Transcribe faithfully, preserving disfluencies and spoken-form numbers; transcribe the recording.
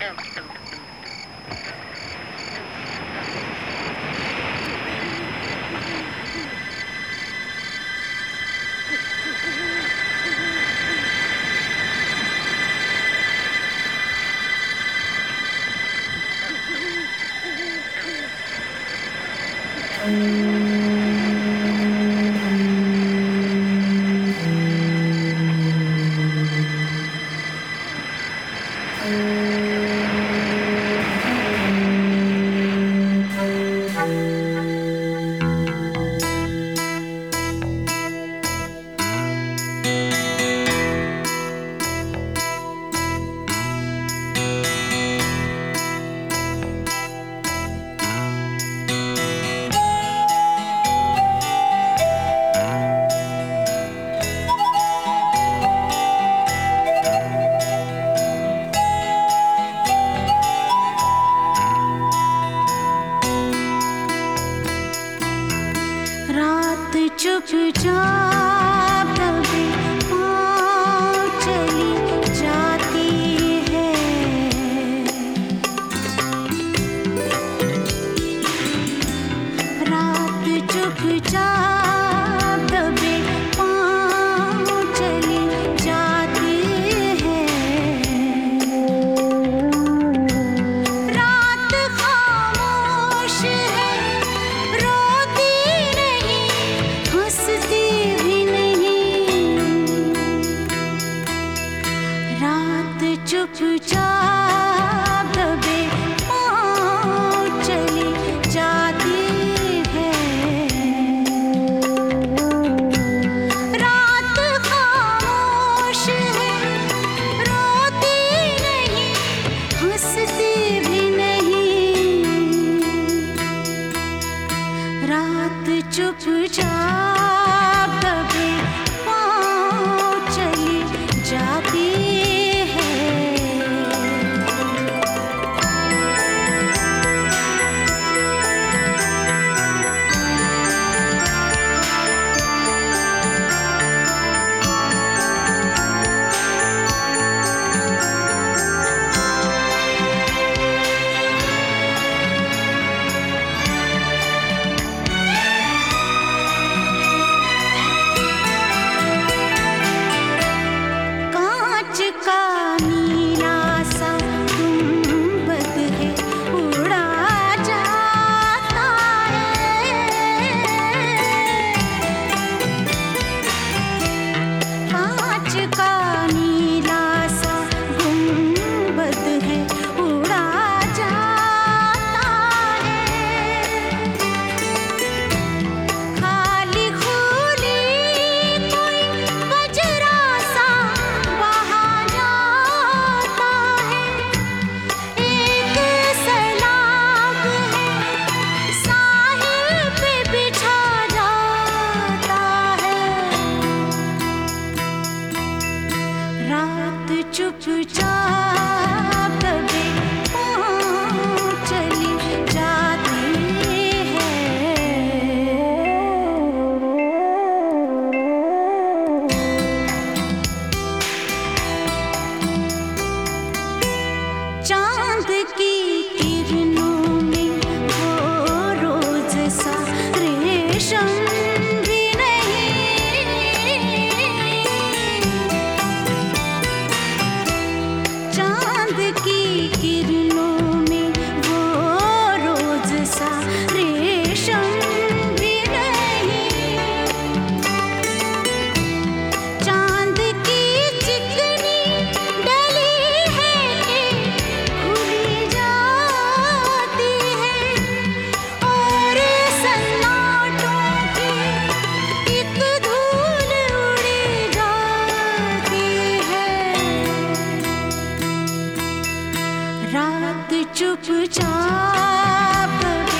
चुपचाप दबे पाँव चली जाती है। रात चुपचाप दबे पाँव चली जाती है। रात खामोश है, रोती नहीं, हंसती भी नहीं। रात चुपचाप दबे पाँव चली जाती है। रात खामोश है, रोती नहीं, हंसती भी नहीं। रात चुपचाप दबे पाँव चली जाती है। कांच का नीला सा गुंबद है, उड़ा जाता है। कांच का नीला सा गुंबद है, उड़ा जाता है। खाली खुली कोई बजरा सा वहा जाता है। एक सैलाब है, साहिल पे बिछा जाता है। रात चुपचाप दबे पाँव चली जाती है। चांद की किरणों में वो रोज सा रेशम भी नहीं। चांद की किरणों में वो रोज सा रेशम भी नहीं। चांद की चिकनी डली है कि खुली जाती है, और सन्नाटों की एक धूल उड़ी जाती है। रात चुपचाप